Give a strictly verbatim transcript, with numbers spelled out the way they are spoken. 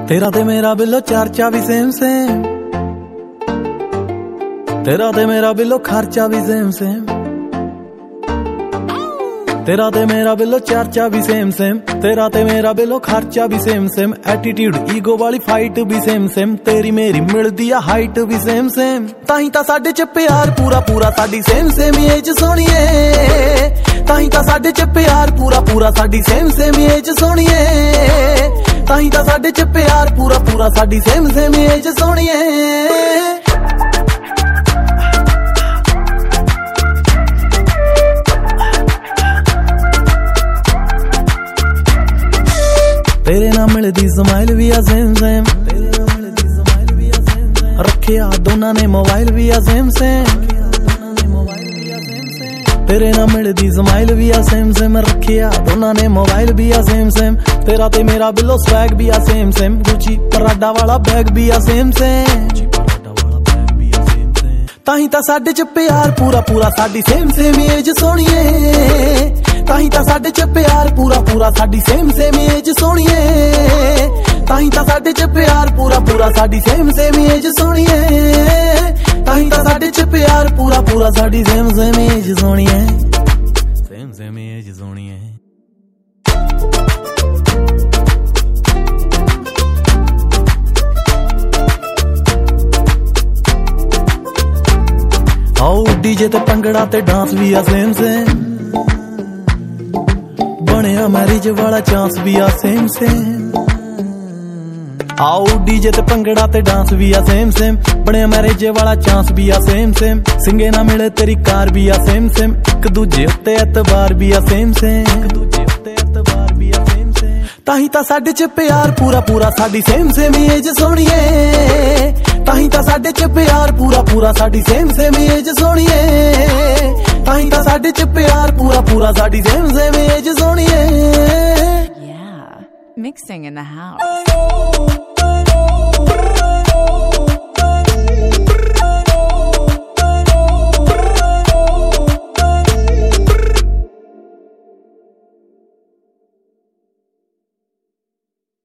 तेरा ते मेरा बिल्लो चर्चा भी सेम सेम, तेरा ते मेरा बिल्लो खर्चा भी सेम सेम, तेरा ते मेरा बिल्लो चर्चा भी सेम सेम, तेरा ते मेरा बिल्लो खर्चा भी सेम सेम, एटीट्यूड ईगो वाली फाइट भी सेम सेम, तेरी मेरी मिलदी आ हाइट भी सेम सेम, ताही तां साडे च प्यार पूरा पूरा साडी सेम सेम एज सोहणीए, ताही तां साडे च प्यार पूरा पूरा साडी सेम सेम एज सोहणीए, ताही तां साडे च प्यार पूरा पूरा साडी सेम सेम एज सोहणीए। तेरे नाल मिलदी स्माइल भी आ सेम सेम, तेरे नाल मिलदी स्माइल भी आ सेम सेम, रखिया दोनां ने मोबाइल भी आ सेम सेम, तेरे नाल मिलदी स्माइल भी आ सेम सेम, रखिया दोनां ने मोबाइल भी आ सेम सेम, तेरा ते मेरा बिल्लो स्वैग भी आ सेम सेम, गुची पराडा वाला बैग भी आ सेम सेम, ताही तां साडे च प्यार पूरा पूरा साडी सेम सेम एज सोहणीए, ताही तां साडे च प्यार पूरा पूरा साडी सेम सेम एज सोहणीए, ताही तां साडे च प्यार पूरा पूरा साडी सेम सेम एज सोहणीए, ताही तां साडे च प्यार पूरा पूरा साडी सेम सेम एज सोहणीए, सेम सेम एज सोहणीए। आओ डीजे ते पंगड़ा ते डांस भी आ सेम सेम, बनिया मैरिज वाला चांस भी आ सेम सेम, आओ डीजे ते पंगड़ा ते डांस भी आ सेम सेम, बनिया मैरिज वाला चांस भी आ सेम सेम, सिंगे ना मिले तेरी कार भी आ सेम सेम, एक दूजे उत्ते एतबार भी आ सेम सेम, एक दूजे उत्ते एतबार भी आ सेम सेम, ताही तां साडे च प्यार पूरा पूरा साडी सेम सेम एज सोहणीए, ताही तां साडे च प्यार पूरा पूरा साडी सेम सेम एज सोहणीए, ताही तां साडे च प्यार पूरा पूरा साडी सेम सेम एज सोहणीए। Yeah, mixing in the house.